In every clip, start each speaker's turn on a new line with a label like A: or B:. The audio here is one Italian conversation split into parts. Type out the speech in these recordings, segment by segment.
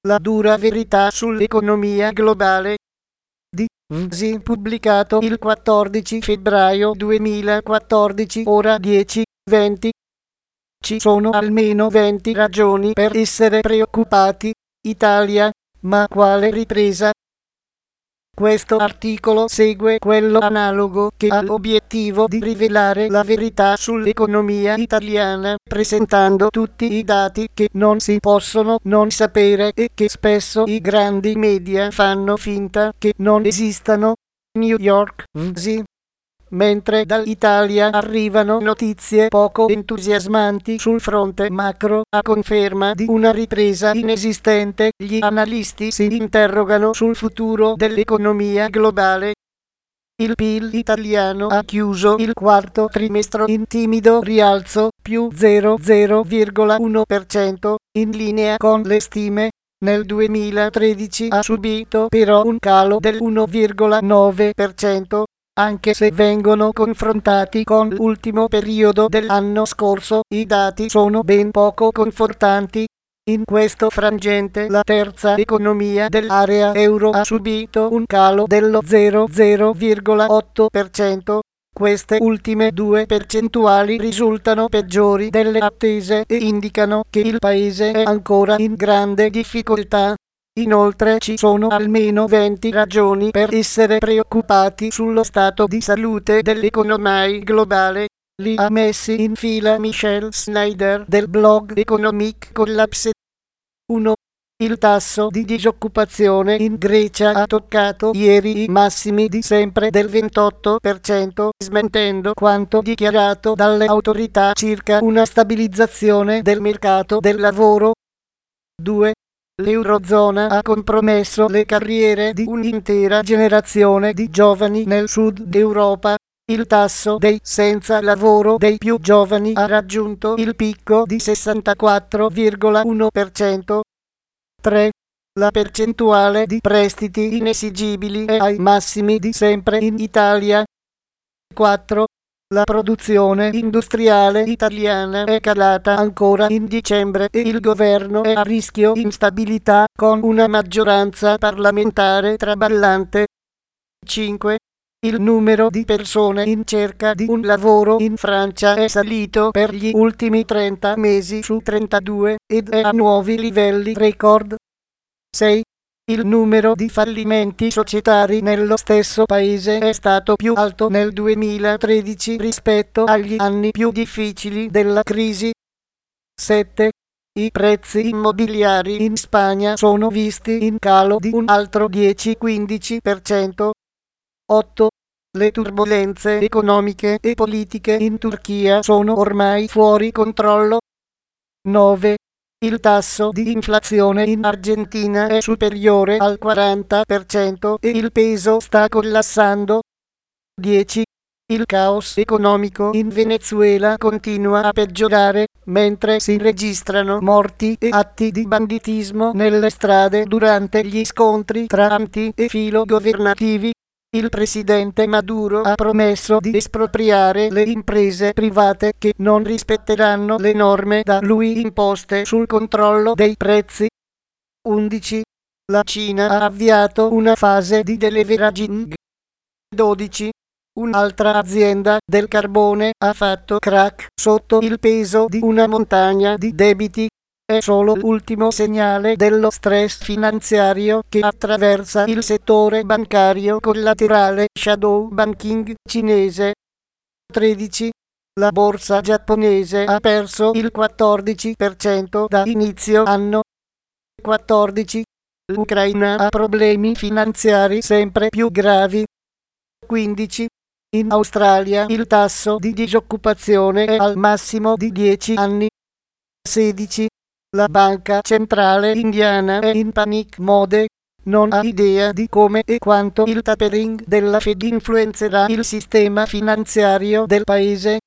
A: La dura verità sull'economia globale di VSI, pubblicato il 14 febbraio 2014, ora 10:20. Ci sono almeno 20 ragioni per essere preoccupati. Italia, ma quale ripresa? Questo articolo segue quello analogo che ha l'obiettivo di rivelare la verità sull'economia italiana, presentando tutti i dati che non si possono non sapere e che spesso i grandi media fanno finta che non esistano. New York, VSI. Mentre dall'Italia arrivano notizie poco entusiasmanti sul fronte macro, a conferma di una ripresa inesistente, gli analisti si interrogano sul futuro dell'economia globale. Il PIL italiano ha chiuso il quarto trimestre in timido rialzo, più 0,1%, in linea con le stime. Nel 2013 ha subito però un calo del 1,9%. Anche se vengono confrontati con l'ultimo periodo dell'anno scorso, i dati sono ben poco confortanti. In questo frangente la terza economia dell'area euro ha subito un calo dello 0,8%. Queste ultime due percentuali risultano peggiori delle attese e indicano che il paese è ancora in grande difficoltà. Inoltre ci sono almeno 20 ragioni per essere preoccupati sullo stato di salute dell'economia globale. Li ha messi in fila Michel Snyder del blog Economic Collapse. 1. Il tasso di disoccupazione in Grecia ha toccato ieri i massimi di sempre del 28%, smentendo quanto dichiarato dalle autorità circa una stabilizzazione del mercato del lavoro. 2. L'Eurozona ha compromesso le carriere di un'intera generazione di giovani nel sud d'Europa. Il tasso dei senza lavoro dei più giovani ha raggiunto il picco di 64,1%. 3. La percentuale di prestiti inesigibili è ai massimi di sempre in Italia. 4. La produzione industriale italiana è calata ancora in dicembre e il governo è a rischio instabilità con una maggioranza parlamentare traballante. 5. Il numero di persone in cerca di un lavoro in Francia è salito per gli ultimi 30 mesi su 32 ed è a nuovi livelli record. 6. Il numero di fallimenti societari nello stesso paese è stato più alto nel 2013 rispetto agli anni più difficili della crisi. 7. I prezzi immobiliari in Spagna sono visti in calo di un altro 10-15%. 8. Le turbolenze economiche e politiche in Turchia sono ormai fuori controllo. 9. Il tasso di inflazione in Argentina è superiore al 40% e il peso sta collassando. 10. Il caos economico in Venezuela continua a peggiorare, mentre si registrano morti e atti di banditismo nelle strade durante gli scontri tra anti e filogovernativi. Il presidente Maduro ha promesso di espropriare le imprese private che non rispetteranno le norme da lui imposte sul controllo dei prezzi. 11. La Cina ha avviato una fase di deleveraging. 12. Un'altra azienda del carbone ha fatto crack sotto il peso di una montagna di debiti. È solo l'ultimo segnale dello stress finanziario che attraversa il settore bancario collaterale shadow banking cinese. 13. La borsa giapponese ha perso il 14% da inizio anno. 14. L'Ucraina ha problemi finanziari sempre più gravi. 15. In Australia il tasso di disoccupazione è al massimo di 10 anni. 16. La banca centrale indiana è in panic mode, non ha idea di come e quanto il tapering della Fed influenzerà il sistema finanziario del paese.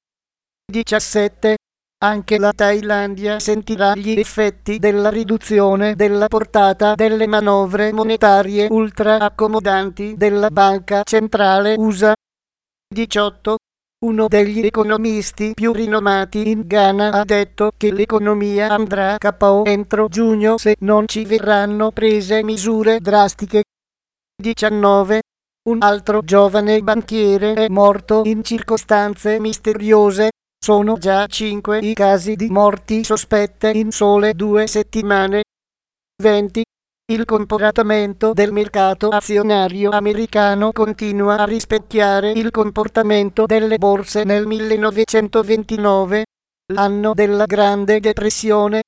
A: 17. Anche la Thailandia sentirà gli effetti della riduzione della portata delle manovre monetarie ultra accomodanti della banca centrale USA. 18. uno degli economisti più rinomati in Ghana, ha detto che l'economia andrà KO entro giugno se non ci verranno prese misure drastiche. 19. Un altro giovane banchiere è morto in circostanze misteriose. Sono già 5 i casi di morti sospette in sole 2 settimane. 20. Il comportamento del mercato azionario americano continua a rispecchiare il comportamento delle borse nel 1929, l'anno della Grande Depressione.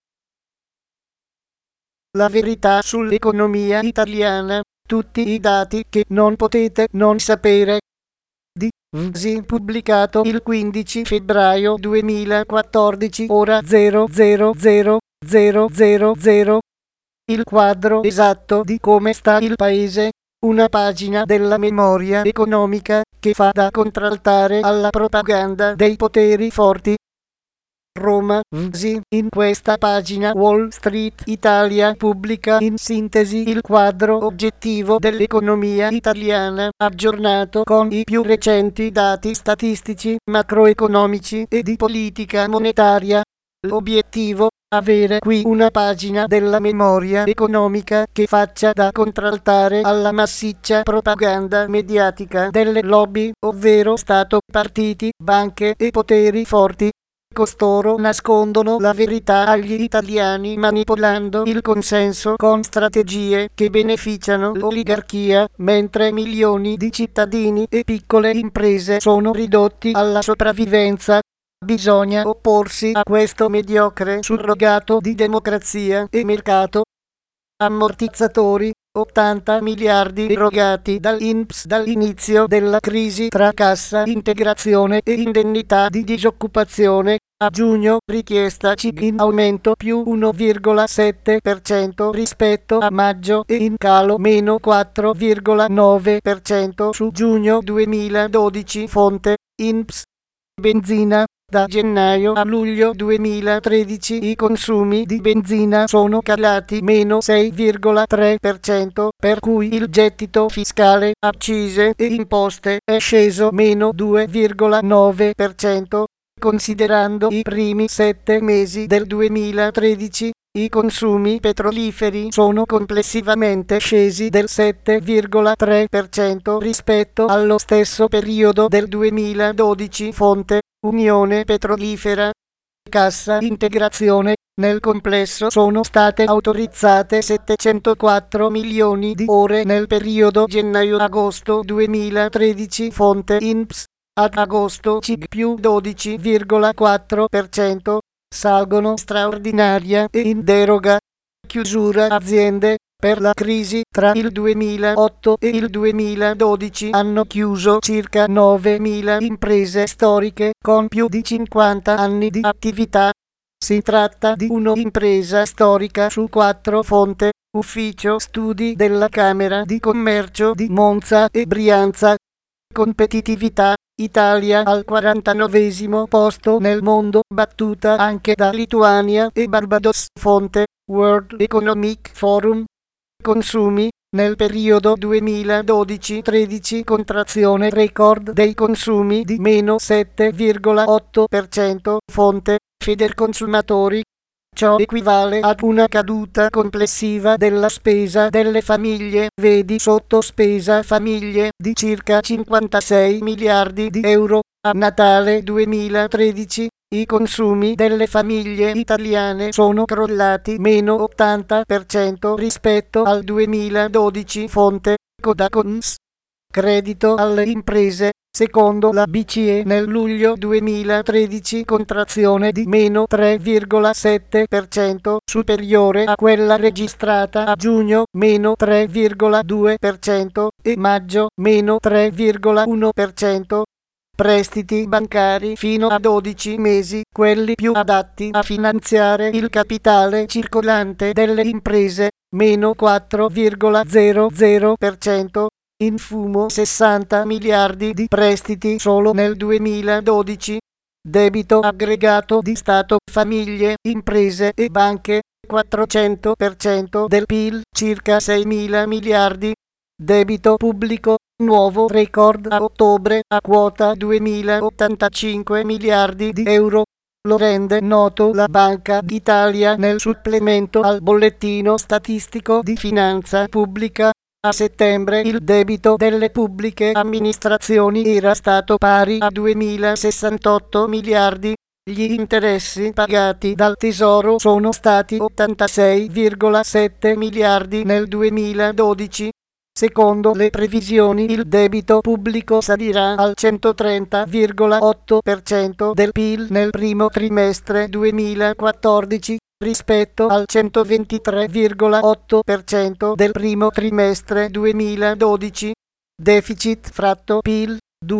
A: La verità sull'economia italiana, tutti i dati che non potete non sapere. Di VSI, pubblicato il 15 febbraio 2014, ora 000000. Il quadro esatto di come sta il paese. Una pagina della memoria economica che fa da contraltare alla propaganda dei poteri forti. Roma, VSI. In questa pagina Wall Street Italia pubblica in sintesi il quadro oggettivo dell'economia italiana, aggiornato con i più recenti dati statistici, macroeconomici e di politica monetaria. L'obiettivo: avere qui una pagina della memoria economica che faccia da contraltare alla massiccia propaganda mediatica delle lobby, ovvero Stato, partiti, banche e poteri forti. Costoro nascondono la verità agli italiani manipolando il consenso con strategie che beneficiano l'oligarchia, mentre milioni di cittadini e piccole imprese sono ridotti alla sopravvivenza. Bisogna opporsi a questo mediocre surrogato di democrazia e mercato. Ammortizzatori, 80 miliardi erogati dall'INPS dall'inizio della crisi tra cassa integrazione e indennità di disoccupazione. A giugno richiesta CIG in aumento più 1,7% rispetto a maggio e in calo meno 4,9% su giugno 2012. Fonte INPS. Benzina. Da gennaio a luglio 2013 i consumi di benzina sono calati meno 6,3%, per cui il gettito fiscale, accise e imposte è sceso meno 2,9%. Considerando i primi 7 mesi del 2013, i consumi petroliferi sono complessivamente scesi del 7,3% rispetto allo stesso periodo del 2012. Fonte Unione Petrolifera. Cassa integrazione. Nel complesso sono state autorizzate 704 milioni di ore nel periodo gennaio-agosto 2013. Fonte INPS. Ad agosto CIG più 12,4%. Salgono straordinaria e in deroga. Chiusura aziende. Per la crisi tra il 2008 e il 2012 hanno chiuso circa 9.000 imprese storiche con più di 50 anni di attività. Si tratta di un'impresa storica su 4. Fonte Ufficio Studi della Camera di Commercio di Monza e Brianza. Competitività. Italia al 49° posto nel mondo, battuta anche da Lituania e Barbados. Fonte World Economic Forum. Consumi. Nel periodo 2012-13 contrazione record dei consumi di meno 7,8%. Fonte Federconsumatori. Ciò equivale ad una caduta complessiva della spesa delle famiglie, vedi sotto spesa famiglie, di circa 56 miliardi di euro. A Natale 2013 i consumi delle famiglie italiane sono crollati meno 80% rispetto al 2012. Fonte Codacons. Credito alle imprese. Secondo la BCE nel luglio 2013 contrazione di meno 3,7%, superiore a quella registrata a giugno, meno 3,2%, e maggio, meno 3,1%. Prestiti bancari fino a 12 mesi, quelli più adatti a finanziare il capitale circolante delle imprese, meno 4,00%. In fumo 60 miliardi di prestiti solo nel 2012. Debito aggregato di Stato, famiglie, imprese e banche, 400% del PIL, circa 6.000 miliardi. Debito pubblico, nuovo record a ottobre a quota 2.085 miliardi di euro. Lo rende noto la Banca d'Italia nel supplemento al bollettino statistico di finanza pubblica. A settembre il debito delle pubbliche amministrazioni era stato pari a 2.068 miliardi. Gli interessi pagati dal Tesoro sono stati 86,7 miliardi nel 2012. Secondo le previsioni il debito pubblico salirà al 130,8% del PIL nel primo trimestre 2014 rispetto al 123,8% del primo trimestre 2012. Deficit fratto PIL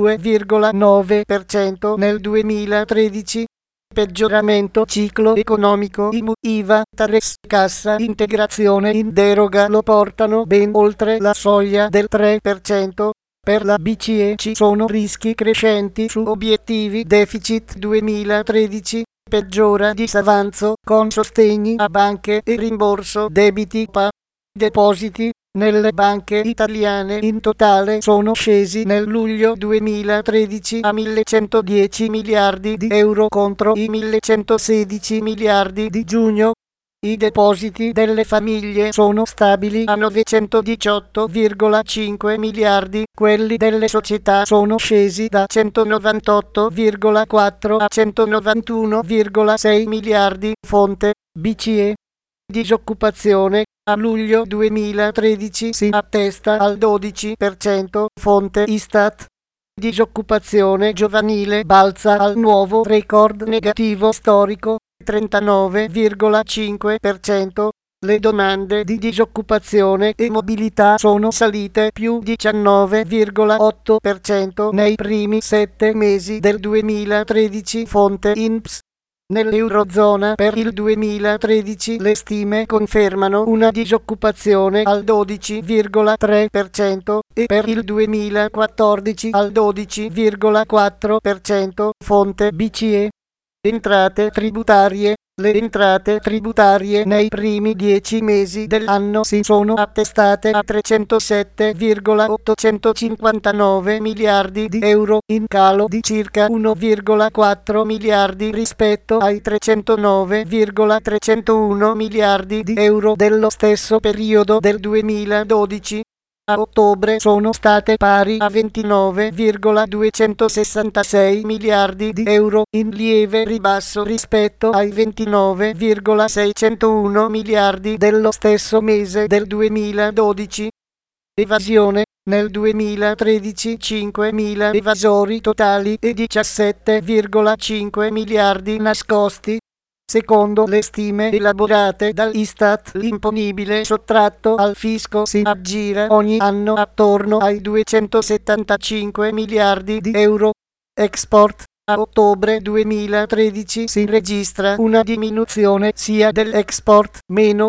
A: 2,9% nel 2013. Peggioramento ciclo economico. IMU, IVA, TARES, cassa integrazione in deroga lo portano ben oltre la soglia del 3%. Per la BCE ci sono rischi crescenti su obiettivi deficit 2013. Peggiora disavanzo con sostegni a banche e rimborso debiti PA. Depositi nelle banche italiane in totale sono scesi nel luglio 2013 a 1.110 miliardi di euro contro i 1.116 miliardi di giugno. I depositi delle famiglie sono stabili a 918,5 miliardi, quelli delle società sono scesi da 198,4 a 191,6 miliardi. Fonte BCE. Disoccupazione a luglio 2013 si attesta al 12%, fonte Istat. Disoccupazione giovanile balza al nuovo record negativo storico, 39,5%. Le domande di disoccupazione e mobilità sono salite più 19,8% nei primi 7 mesi del 2013, fonte INPS. Nell'Eurozona per il 2013 le stime confermano una disoccupazione al 12,3% e per il 2014 al 12,4%, fonte BCE. Entrate tributarie. Le entrate tributarie nei primi 10 mesi dell'anno si sono attestate a 307,859 miliardi di euro, in calo di circa 1,4 miliardi rispetto ai 309,301 miliardi di euro dello stesso periodo del 2012. A ottobre sono state pari a 29,266 miliardi di euro, in lieve ribasso rispetto ai 29,601 miliardi dello stesso mese del 2012. Evasione. Nel 2013 5.000 evasori totali e 17,5 miliardi nascosti. Secondo le stime elaborate dall'Istat, l'imponibile sottratto al fisco si aggira ogni anno attorno ai 275 miliardi di euro. Export. A ottobre 2013 si registra una diminuzione sia dell'export, meno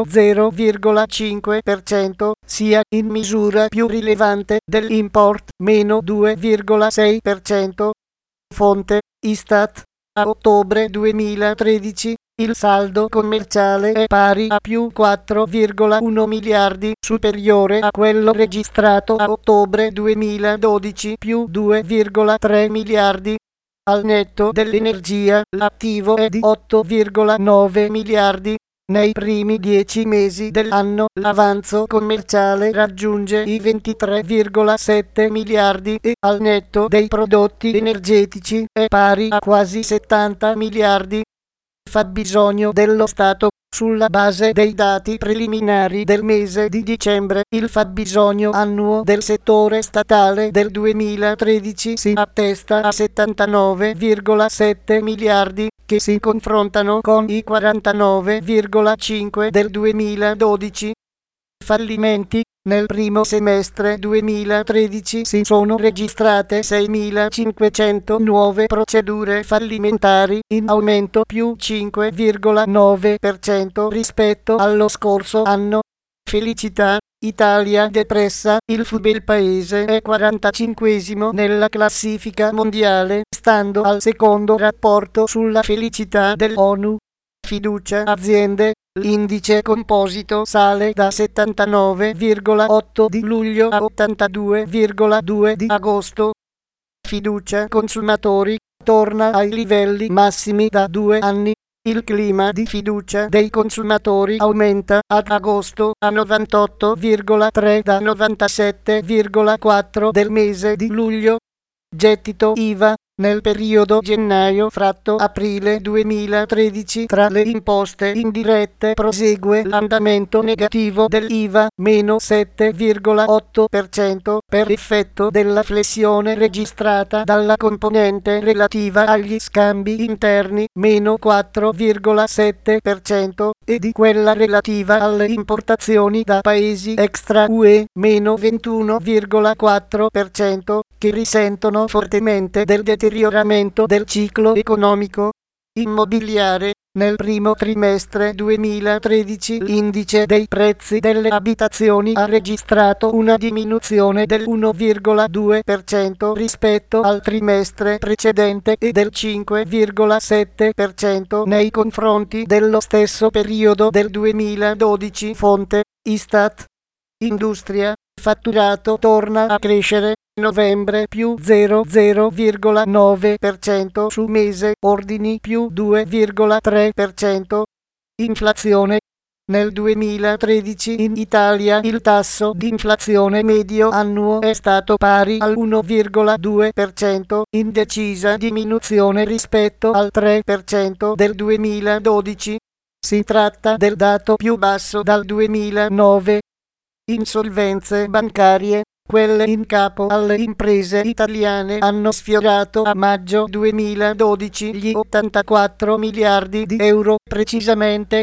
A: 0,5%, sia in misura più rilevante dell'import, meno 2,6%. Fonte Istat. A ottobre 2013 il saldo commerciale è pari a più 4,1 miliardi, superiore a quello registrato a ottobre 2012, più 2,3 miliardi. Al netto dell'energia, l'attivo è di 8,9 miliardi. Nei primi 10 mesi dell'anno l'avanzo commerciale raggiunge i 23,7 miliardi e al netto dei prodotti energetici è pari a quasi 70 miliardi. Fabbisogno dello Stato. Sulla base dei dati preliminari del mese di dicembre, il fabbisogno annuo del settore statale del 2013 si attesta a 79,7 miliardi, che si confrontano con i 49,5 del 2012. Fallimenti. Nel primo semestre 2013 si sono registrate 6.500 nuove procedure fallimentari, in aumento più 5,9% rispetto allo scorso anno. Felicità. Italia depressa, il bel paese è 45esimo nella classifica mondiale, stando al secondo rapporto sulla felicità dell'ONU. Fiducia aziende. L'indice composito sale da 79,8 di luglio a 82,2 di agosto. Fiducia consumatori torna ai livelli massimi da 2 anni. Il clima di fiducia dei consumatori aumenta ad agosto a 98,3 da 97,4 del mese di luglio. Gettito IVA nel periodo gennaio-aprile 2013 tra le imposte indirette prosegue l'andamento negativo dell'IVA, meno 7,8% per effetto della flessione registrata dalla componente relativa agli scambi interni, meno 4,7%, e di quella relativa alle importazioni da paesi extra UE, meno 21,4%, che risentono fortemente del deterioramento del ciclo economico immobiliare. Nel primo trimestre 2013 l'indice dei prezzi delle abitazioni ha registrato una diminuzione del 1,2% rispetto al trimestre precedente e del 5,7% nei confronti dello stesso periodo del 2012. Fonte Istat. Industria. Fatturato torna a crescere. Novembre più 0,9% su mese, ordini più 2,3%. Inflazione. Nel 2013 in Italia il tasso di inflazione medio annuo è stato pari al 1,2%, in decisa diminuzione rispetto al 3% del 2012. Si tratta del dato più basso dal 2009. Insolvenze bancarie. Quelle in capo alle imprese italiane hanno sfiorato a maggio 2012 gli 84 miliardi di euro, precisamente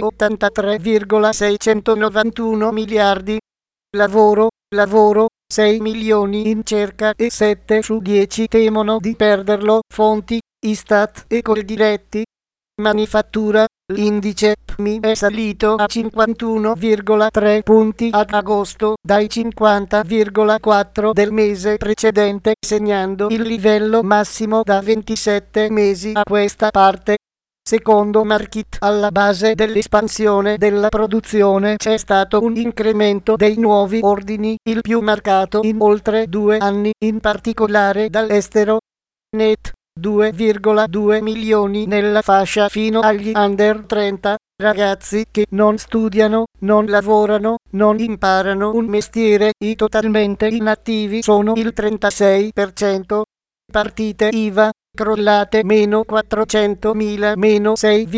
A: 83,691 miliardi. Lavoro, 6 milioni in cerca e 7 su 10 temono di perderlo. Fonti Istat e Coldiretti. Manifattura. L'indice PMI è salito a 51,3 punti ad agosto, dai 50,4 del mese precedente, segnando il livello massimo da 27 mesi a questa parte. Secondo Markit, alla base dell'espansione della produzione c'è stato un incremento dei nuovi ordini, il più marcato in oltre 2 anni, in particolare dall'estero. Net. 2,2 milioni nella fascia fino agli under 30, ragazzi che non studiano, non lavorano, non imparano un mestiere. I totalmente inattivi sono il 36%. Partite IVA crollate meno 400.000, meno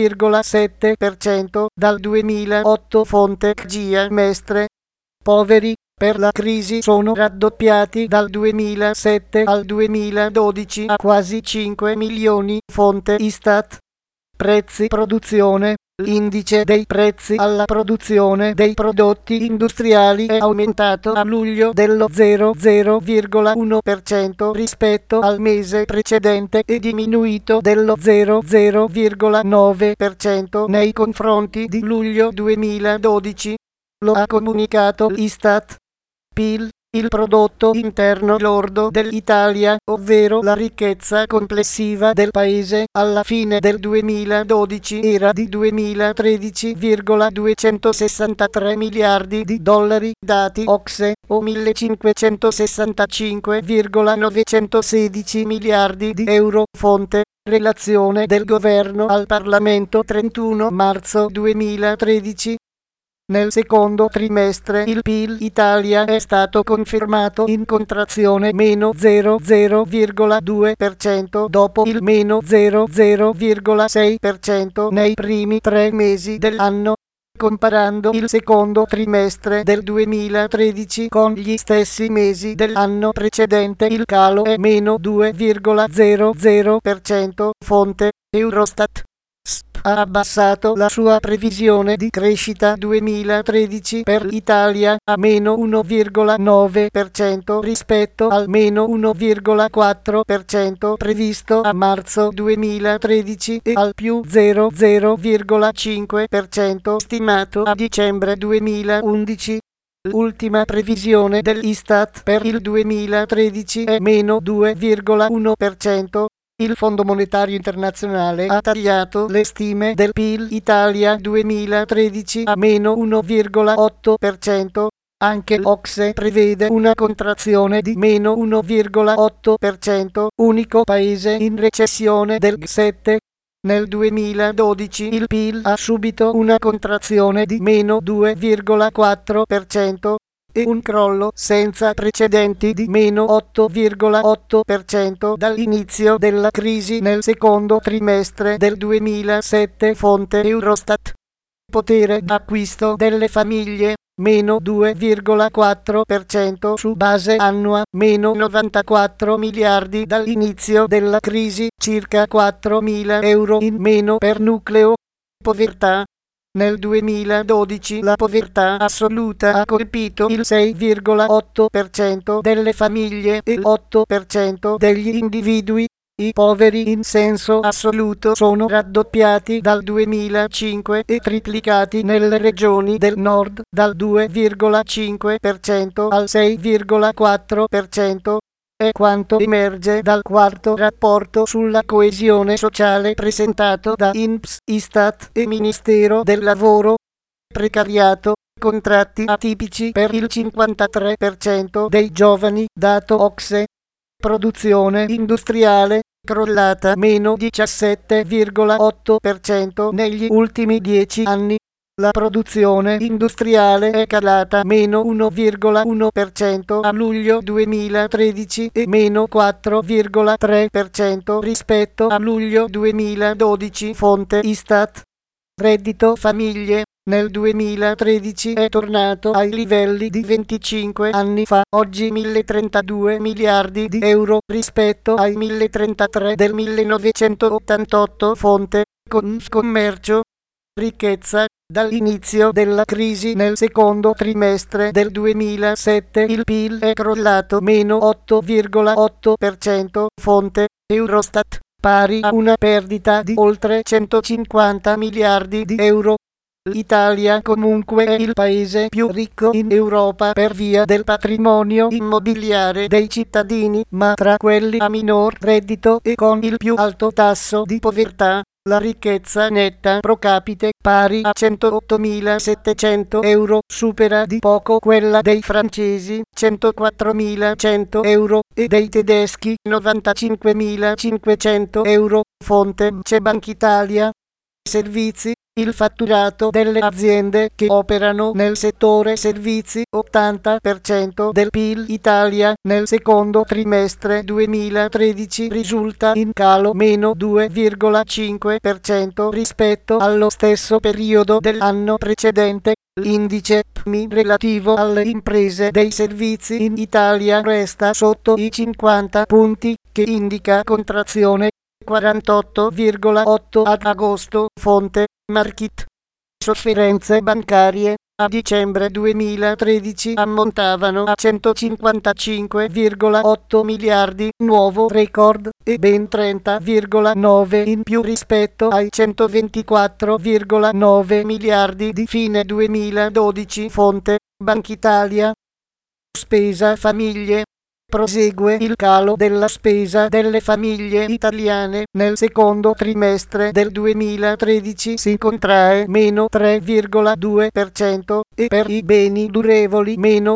A: 6,7% dal 2008. Fonte GIA Mestre. Poveri per la crisi sono raddoppiati dal 2007 al 2012 a quasi 5 milioni. Fonte Istat. Prezzi produzione. L'indice dei prezzi alla produzione dei prodotti industriali è aumentato a luglio dello 0,1% rispetto al mese precedente e diminuito dello 0,9% nei confronti di luglio 2012. Lo ha comunicato l'Istat. PIL, il prodotto interno lordo dell'Italia, ovvero la ricchezza complessiva del paese, alla fine del 2012 era di 2013,263 miliardi di dollari, dati OCSE, o 1565,916 miliardi di euro. Fonte relazione del governo al Parlamento 31 marzo 2013. Nel secondo trimestre il PIL Italia è stato confermato in contrazione meno 0,2% dopo il meno 0,6% nei primi 3 mesi dell'anno. Comparando il secondo trimestre del 2013 con gli stessi mesi dell'anno precedente il calo è meno 2,00%. Fonte Eurostat. Ha abbassato la sua previsione di crescita 2013 per l'Italia a meno 1,9% rispetto al meno 1,4% previsto a marzo 2013 e al più 0,5% stimato a dicembre 2011. L'ultima previsione dell'Istat per il 2013 è meno 2,1%. Il Fondo Monetario Internazionale ha tagliato le stime del PIL Italia 2013 a meno 1,8%. Anche l'OCSE prevede una contrazione di meno 1,8%, unico paese in recessione del G7. Nel 2012 il PIL ha subito una contrazione di meno 2,4% e un crollo senza precedenti di meno 8,8% dall'inizio della crisi nel secondo trimestre del 2007, fonte Eurostat. Potere d'acquisto delle famiglie, meno 2,4% su base annua, meno 94 miliardi dall'inizio della crisi, circa 4.000 euro in meno per nucleo. Povertà. Nel 2012 la povertà assoluta ha colpito il 6,8% delle famiglie e l'8% degli individui. I poveri in senso assoluto sono raddoppiati dal 2005 e triplicati nelle regioni del nord dal 2,5% al 6,4%. È quanto emerge dal quarto rapporto sulla coesione sociale presentato da INPS, Istat e Ministero del Lavoro. Precariato, contratti atipici per il 53% dei giovani, dato OCSE. Produzione industriale, crollata meno 17,8% negli ultimi 10 anni. La produzione industriale è calata meno 1,1% a luglio 2013 e meno 4,3% rispetto a luglio 2012, fonte Istat. Reddito famiglie. Nel 2013 è tornato ai livelli di 25 anni fa, oggi 1.032 miliardi di euro rispetto ai 1.033 del 1988, fonte Confcommercio. Ricchezza. Dall'inizio della crisi nel secondo trimestre del 2007 il PIL è crollato meno 8,8%, fonte Eurostat, pari a una perdita di oltre 150 miliardi di euro. L'Italia comunque è il paese più ricco in Europa per via del patrimonio immobiliare dei cittadini, ma tra quelli a minor reddito e con il più alto tasso di povertà. La ricchezza netta pro capite, pari a 108.700 euro, supera di poco quella dei francesi, 104.100 euro, e dei tedeschi, 95.500 euro, fonte Banca Italia. Servizi. Il fatturato delle aziende che operano nel settore servizi, 80% del PIL Italia, nel secondo trimestre 2013 risulta in calo meno 2,5% rispetto allo stesso periodo dell'anno precedente. L'indice PMI relativo alle imprese dei servizi in Italia resta sotto i 50 punti, che indica contrazione. 48,8 ad agosto, fonte Markit. Sofferenze bancarie a dicembre 2013 ammontavano a 155,8 miliardi, nuovo record, e ben 30,9 in più rispetto ai 124,9 miliardi di fine 2012, fonte Banca Italia. Spesa famiglie. Prosegue il calo della spesa delle famiglie italiane. Nel secondo trimestre del 2013 si contrae meno 3,2% e per i beni durevoli meno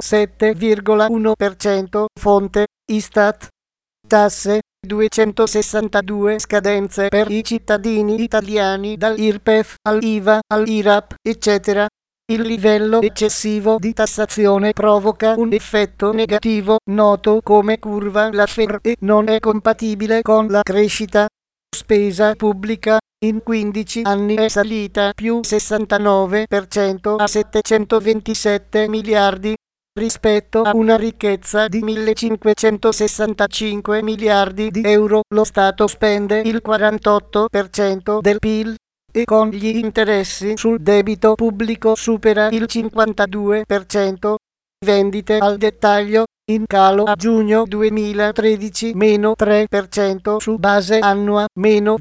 A: 7,1%, fonte Istat. Tasse. 262 scadenze per i cittadini italiani dall'IRPEF all'IVA all'IRAP, eccetera. Il livello eccessivo di tassazione provoca un effetto negativo, noto come curva Laffer, e non è compatibile con la crescita. Spesa pubblica in 15 anni è salita più 69% a 727 miliardi, rispetto a una ricchezza di 1.565 miliardi di euro. Lo Stato spende il 48% del PIL. E con gli interessi sul debito pubblico supera il 52%. Vendite al dettaglio, in calo a giugno 2013 meno 3% su base annua, meno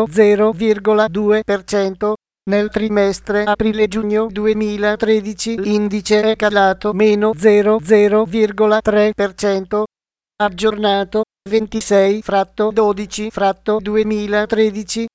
A: 0,2%. Nel trimestre aprile-giugno 2013 l'indice è calato meno 0,3%. Aggiornato 26 fratto 12 fratto 2013